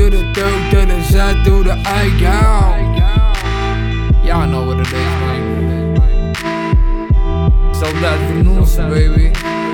to the throat, to the side, through the eye, y'all know what it is, man. Солдат вернулся, baby.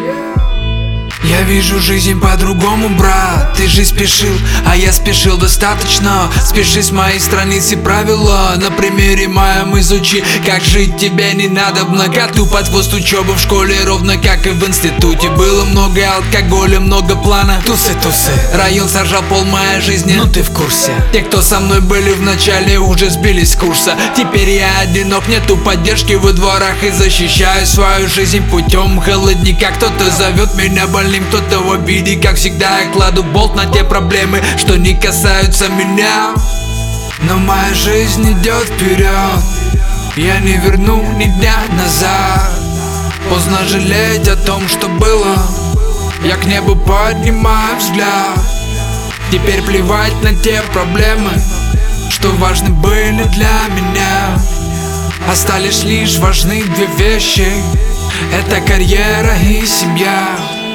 Я вижу жизнь по-другому, брат. Ты же спешил, а я спешил достаточно. Спеши с моей страницы правила. На примере моем изучи, как жить тебе не надо. Многоту под хвост учебы в школе, ровно как и в институте. Было много алкоголя, много плана. Тусы, район сожрал пол моей жизни, ну ты в курсе. Те, кто со мной были в начале, уже сбились с курса. Теперь я одинок, нету поддержки во дворах. И защищаю свою жизнь путем холодника. Кто-то зовет меня больным, кто-то в обиде. Как всегда я кладу болт на те проблемы, что не касаются меня. Но моя жизнь идет вперед, я не верну ни дня назад. Поздно жалеть о том, что было. Я к небу поднимаю взгляд. Теперь плевать на те проблемы, что важны были для меня. Остались лишь важны две вещи: это карьера и семья.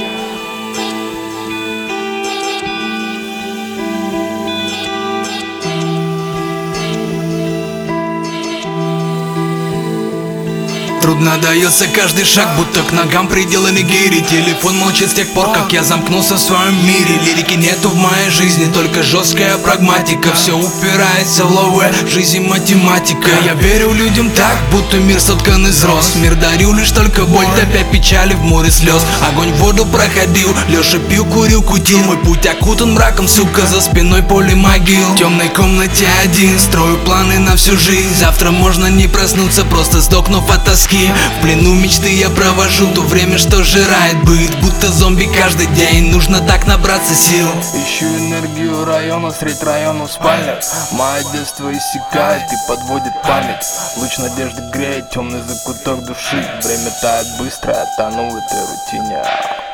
Трудно дается каждый шаг, будто к ногам приделаны гири. Телефон молчит с тех пор, как я замкнулся в своем мире. Лирики нету в моей жизни, только жесткая прагматика. Все упирается в ловы, в жизни математика. Я верю людям так, будто мир соткан из роз. Мир дарю лишь только боль, топя печали в море слез. Огонь в воду проходил, лежа пил, курил, кутил. Мой путь окутан мраком, сука, за спиной поле могил. В темной комнате один, строю планы на всю жизнь. Завтра можно не проснуться, просто сдохнув от тоски. В плену мечты я провожу то время, что жирает быт. Будто зомби каждый день, нужно так набраться сил. Ищу энергию района, средь района в спальнях. Мое детство иссякает и подводит память. Луч надежды греет темный закуток души. Время тает быстро, я тону в этой рутине.